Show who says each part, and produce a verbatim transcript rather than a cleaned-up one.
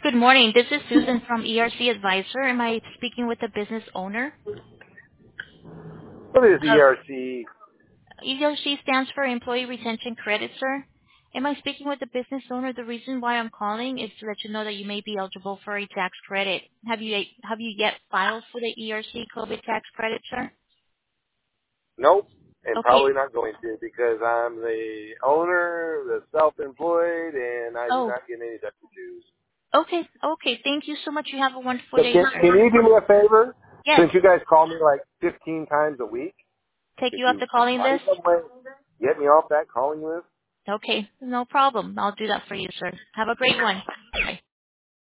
Speaker 1: Good morning. This is Susan from E R C Advisor. Am I speaking with the business owner?
Speaker 2: What is
Speaker 1: Uh,
Speaker 2: E R C?
Speaker 1: E R C stands for Employee Retention Credit, sir. Am I speaking with the business owner? The reason why I'm calling is to let you know that you may be eligible for a tax credit. Have you have you yet filed for the E R C COVID tax credit, sir?
Speaker 2: Nope, and
Speaker 1: Okay.
Speaker 2: probably not going to because I'm the owner, the self-employed, and I do
Speaker 1: Oh,
Speaker 2: not get any W two's.
Speaker 1: okay. Okay. Thank you so much. You have a wonderful
Speaker 2: So
Speaker 1: day,
Speaker 2: can,
Speaker 1: sir.
Speaker 2: can you do me a favor?
Speaker 1: Yes.
Speaker 2: Since you guys call me like fifteen times a week,
Speaker 1: Take
Speaker 2: if
Speaker 1: you off
Speaker 2: you
Speaker 1: the calling
Speaker 2: find
Speaker 1: list.
Speaker 2: some way to get me off that calling list,
Speaker 1: Okay. No problem. I'll do that for you, sir. Have a great one. Bye.